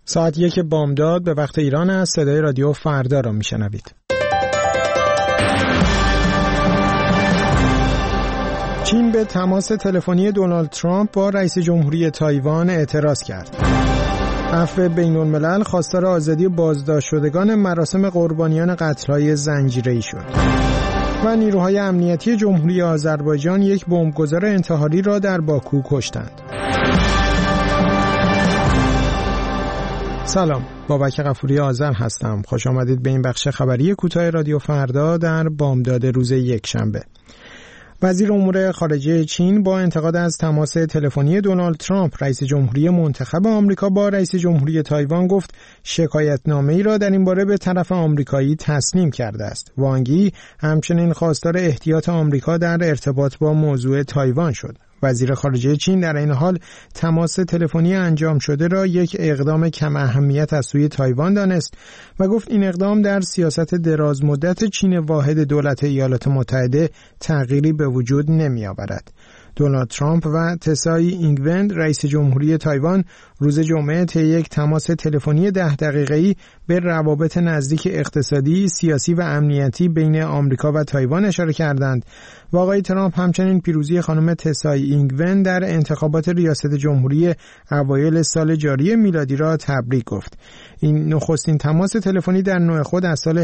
ساعت 1 بامداد به وقت ایران است. صدای رادیو فردا را میشنوید. چین به تماس تلفنی دونالد ترامپ با رئیس جمهوری تایوان اعتراض کرد. عفو بین‌الملل خواستار آزادی بازداشت شدگان مراسم قربانیان قتل‌های زنجیره‌ای شد. و نیروهای امنیتی جمهوری آذربایجان یک بمبگذار انتحاری را در باکو کشتند. سلام، بابک غفوری آذر هستم. خوش آمدید به این بخش خبری کوتاه رادیو فردا در بامداد روز یکشنبه. وزیر امور خارجه چین با انتقاد از تماس تلفنی دونالد ترامپ رئیس جمهوری منتخب آمریکا با رئیس جمهوری تایوان گفت شکایتنامه‌ای را در این باره به طرف آمریکایی تسلیم کرده است. وانگ یی همچنین خواستار احتیاط آمریکا در ارتباط با موضوع تایوان شد. وزیر خارجه چین در این حال تماس تلفنی انجام شده را یک اقدام کم اهمیت از سوی تایوان دانست و گفت این اقدام در سیاست دراز مدت چین واحد دولت ایالات متحده تغییری به وجود نمی آورد. دونالد ترامپ و تسای اینگون رئیس جمهوری تایوان روز جمعه طی یک تماس تلفنی 10 دقیقه‌ای به روابط نزدیک اقتصادی، سیاسی و امنیتی بین آمریکا و تایوان اشاره کردند و آقای ترامپ همچنین پیروزی خانم تسای اینگون در انتخابات ریاست جمهوری اوایل سال جاری میلادی را تبریک گفت. این نخستین تماس تلفنی در نوع خود از سال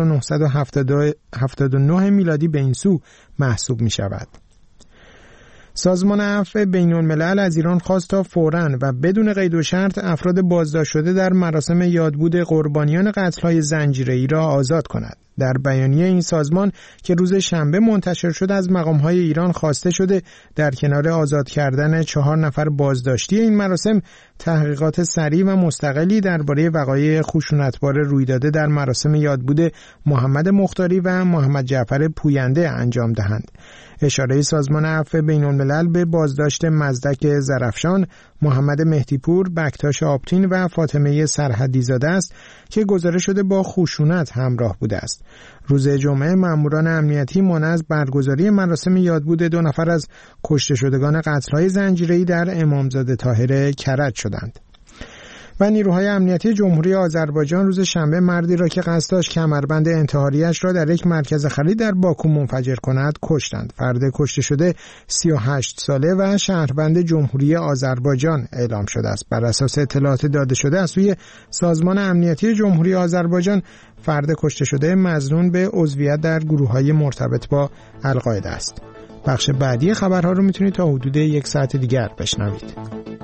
1979 میلادی به این سو محسوب می شود. سازمان عفو بین‌الملل از ایران خواست تا فوراً و بدون قید و شرط افراد بازداشت شده در مراسم یادبود قربانیان قتل‌های زنجیره‌ای را آزاد کند. در بیانیه این سازمان که روز شنبه منتشر شد از مقام‌های ایران خواسته شده در کنار آزاد کردن 4 نفر بازداشتی این مراسم تحقیقات سریع و مستقلی درباره وقایع خشونتبار روی داده در مراسم یادبود محمد مختاری و محمد جعفر پوینده انجام دهند. اشاره سازمان عفو بین‌الملل به بازداشت مزدک زرفشان، محمد مهدیپور، بکتاش آبتین و فاطمه سرحدی زاده است که گزارش شده با خشونت همراه بوده است. روز جمعه ماموران امنیتی مانع از برگزاری مراسم یادبود 2 نفر از کشته شدگان قتل‌های زنجیره‌ای در امامزاده طاهر کرج شدند. و نیروهای امنیتی جمهوری آذربایجان روز شنبه مردی را که قصد داشت کمربند انتحاریش را در یک مرکز خرید در باکو منفجر کند کشتند. فرد کشته شده 38 ساله و شهروند جمهوری آذربایجان اعلام شده است. بر اساس اطلاعات داده شده از سوی سازمان امنیتی جمهوری آذربایجان فرد کشته شده مظنون به عضویت در گروه‌های مرتبط با القاعده است. بخش بعدی خبرها رو میتونید تا حدود 1 ساعت دیگر بشنوید.